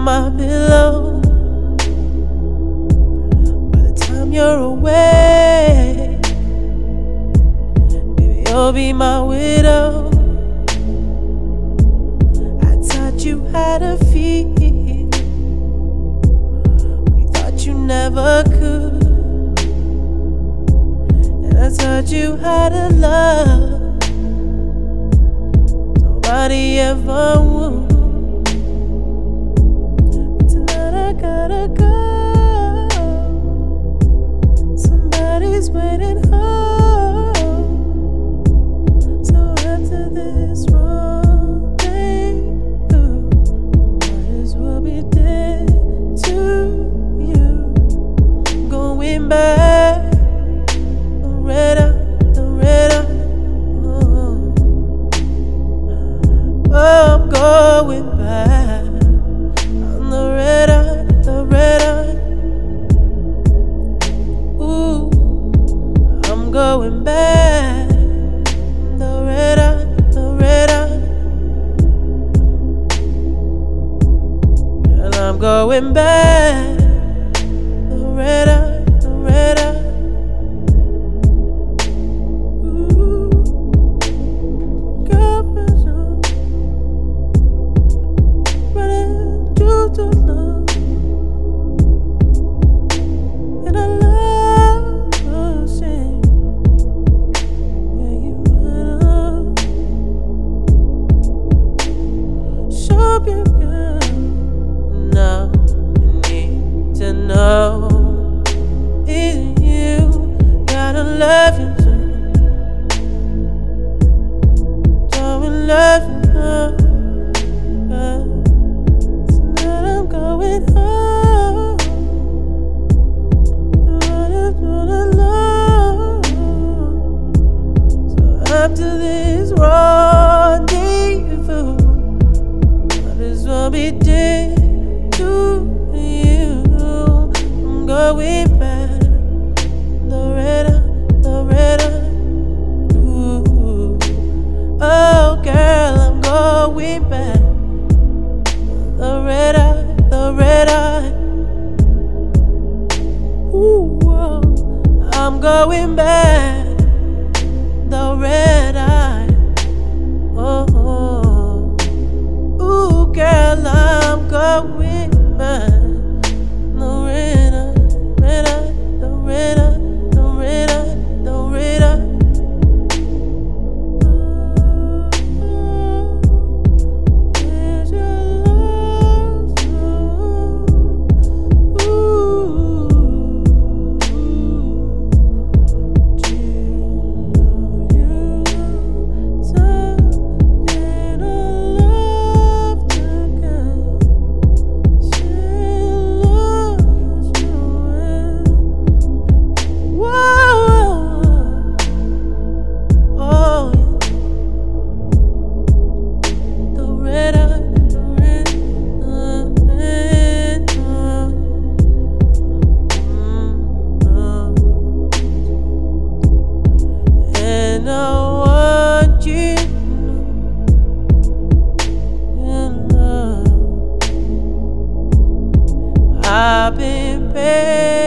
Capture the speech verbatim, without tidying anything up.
my pillow. By the time you're away, baby, you'll be my widow. I taught you how to feel when you thought you never could, and I taught you how to love nobody ever would. But tonight I gotta go. Somebody's waiting home. So after this rendezvous, might as well be dead to you. Going back, the red eye, the red eye. I'm going back on the red eye, the red eye. Ooh, I'm going back, the red eye, the red eye. Girl, I'm going back, the red eye, the red eye. Ooh, girl, to love, and I love seeing where you are. Show you, girl. Now you need to know, is you gotta love you too. Don't love you now. Going home, running through the love. So after this rendezvous, might as well be dead to you. I'm going back, the red eye, the red eye. Ooh, oh girl, I'm going back, the red eye, the red eye. Ooh, oh, I'm going back, the red eye. Oh, oh. Ooh, girl, I'm going back, the red eye, red eye, the red eye, the red eye, the red eye. I've been paid.